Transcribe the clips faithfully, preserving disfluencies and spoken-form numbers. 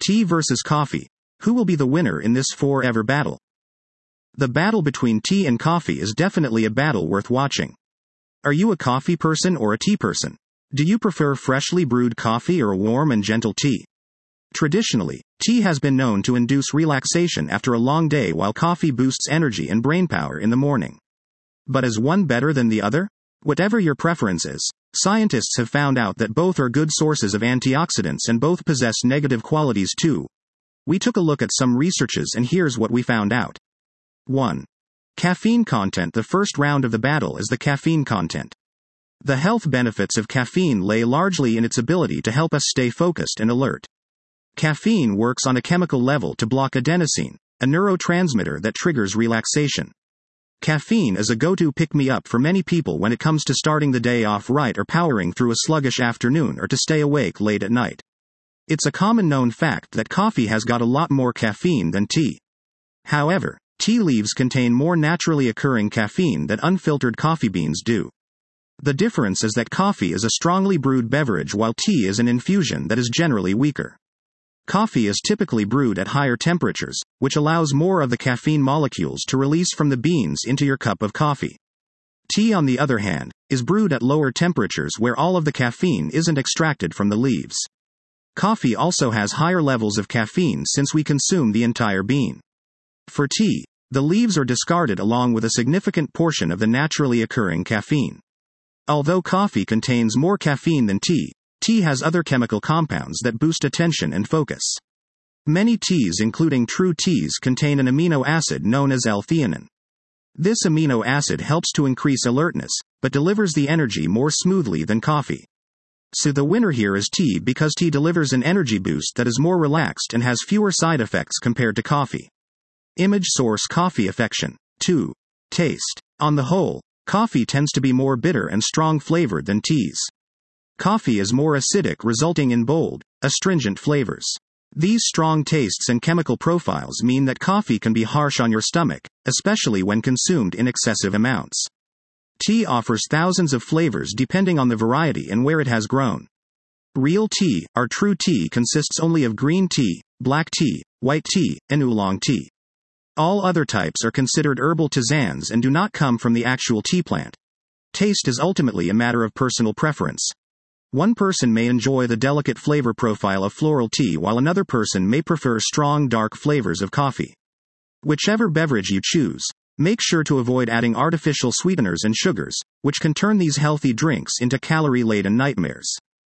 Tea versus coffee. Who will be the winner in this forever battle? The battle between tea and coffee is definitely a battle worth watching. Are you a coffee person or a tea person? Do you prefer freshly brewed coffee or a warm and gentle tea? Traditionally, tea has been known to induce relaxation after a long day, while coffee boosts energy and brainpower in the morning. But is one better than the other? Whatever your preference is, scientists have found out that both are good sources of antioxidants and both possess negative qualities too. We took a look at some researches and here's what we found out. one. Caffeine content. The first round of the battle is the caffeine content. The health benefits of caffeine lay largely in its ability to help us stay focused and alert. Caffeine works on a chemical level to block adenosine, a neurotransmitter that triggers relaxation. Caffeine is a go-to pick-me-up for many people when it comes to starting the day off right or powering through a sluggish afternoon or to stay awake late at night. It's a common known fact that coffee has got a lot more caffeine than tea. However, tea leaves contain more naturally occurring caffeine than unfiltered coffee beans do. The difference is that coffee is a strongly brewed beverage while tea is an infusion that is generally weaker. Coffee is typically brewed at higher temperatures, which allows more of the caffeine molecules to release from the beans into your cup of coffee. Tea, on the other hand, is brewed at lower temperatures where all of the caffeine isn't extracted from the leaves. Coffee also has higher levels of caffeine since we consume the entire bean. For tea, the leaves are discarded along with a significant portion of the naturally occurring caffeine. Although coffee contains more caffeine than tea, tea has other chemical compounds that boost attention and focus. Many teas, including true teas, contain an amino acid known as L-theanine. This amino acid helps to increase alertness, but delivers the energy more smoothly than coffee. So the winner here is tea because tea delivers an energy boost that is more relaxed and has fewer side effects compared to coffee. Image source: Coffee Affection. two. Taste. On the whole, coffee tends to be more bitter and strong flavored than teas. Coffee is more acidic, resulting in bold, astringent flavors. These strong tastes and chemical profiles mean that coffee can be harsh on your stomach, especially when consumed in excessive amounts. Tea offers thousands of flavors depending on the variety and where it has grown. Real tea, or true tea, consists only of green tea, black tea, white tea, and oolong tea. All other types are considered herbal tisanes and do not come from the actual tea plant. Taste is ultimately a matter of personal preference. One person may enjoy the delicate flavor profile of floral tea while another person may prefer strong dark flavors of coffee. Whichever beverage you choose, make sure to avoid adding artificial sweeteners and sugars, which can turn these healthy drinks into calorie-laden nightmares.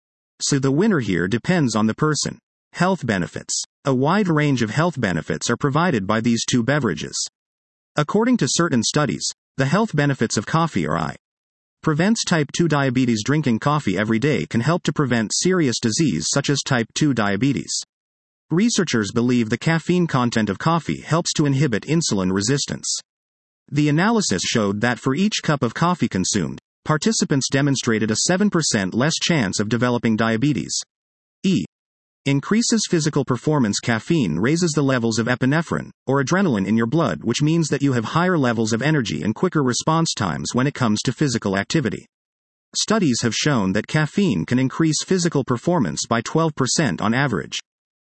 So the winner here depends on the person. Health benefits. A wide range of health benefits are provided by these two beverages. According to certain studies, the health benefits of coffee are I. Prevents type two diabetes. Drinking coffee every day can help to prevent serious disease such as type two diabetes. Researchers believe the caffeine content of coffee helps to inhibit insulin resistance. The analysis showed that for each cup of coffee consumed, participants demonstrated a seven percent less chance of developing diabetes. E. Increases physical performance. Caffeine raises the levels of epinephrine, or adrenaline, in your blood, which means that you have higher levels of energy and quicker response times when it comes to physical activity. Studies have shown that caffeine can increase physical performance by twelve percent on average.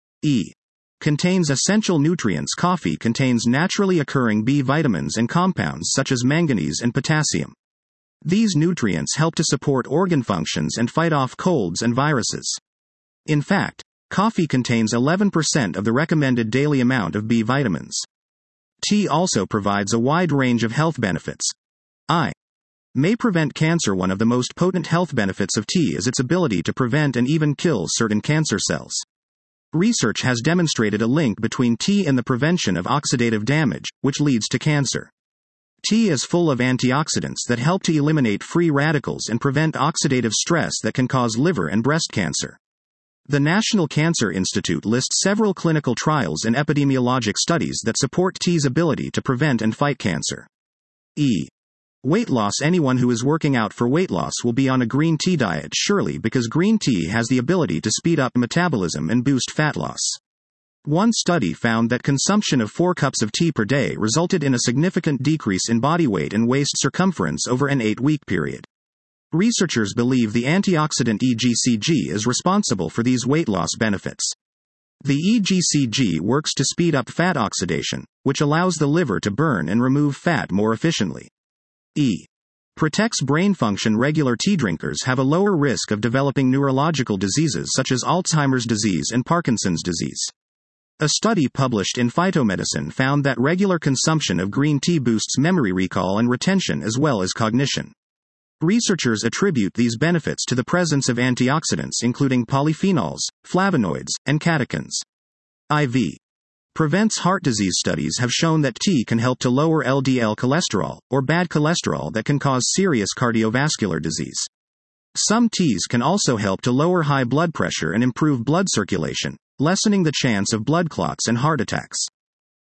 E. Contains essential nutrients. Coffee contains naturally occurring B vitamins and compounds such as manganese and potassium. These nutrients help to support organ functions and fight off colds and viruses. In fact, coffee contains eleven percent of the recommended daily amount of B vitamins. Tea also provides a wide range of health benefits. I. May prevent cancer. One of the most potent health benefits of tea is its ability to prevent and even kill certain cancer cells. Research has demonstrated a link between tea and the prevention of oxidative damage, which leads to cancer. Tea is full of antioxidants that help to eliminate free radicals and prevent oxidative stress that can cause liver and breast cancer. The National Cancer Institute lists several clinical trials and epidemiologic studies that support tea's ability to prevent and fight cancer. E. Weight loss. Anyone who is working out for weight loss will be on a green tea diet, surely, because green tea has the ability to speed up metabolism and boost fat loss. One study found that consumption of four cups of tea per day resulted in a significant decrease in body weight and waist circumference over an eight-week period. Researchers believe the antioxidant E G C G is responsible for these weight loss benefits. The E G C G works to speed up fat oxidation, which allows the liver to burn and remove fat more efficiently. E. Protects brain function. Regular tea drinkers have a lower risk of developing neurological diseases such as Alzheimer's disease and Parkinson's disease. A study published in Phytomedicine found that regular consumption of green tea boosts memory recall and retention as well as cognition. Researchers attribute these benefits to the presence of antioxidants including polyphenols, flavonoids, and catechins. I V. Prevents heart disease. Studies have shown that tea can help to lower L D L cholesterol, or bad cholesterol that can cause serious cardiovascular disease. Some teas can also help to lower high blood pressure and improve blood circulation, lessening the chance of blood clots and heart attacks.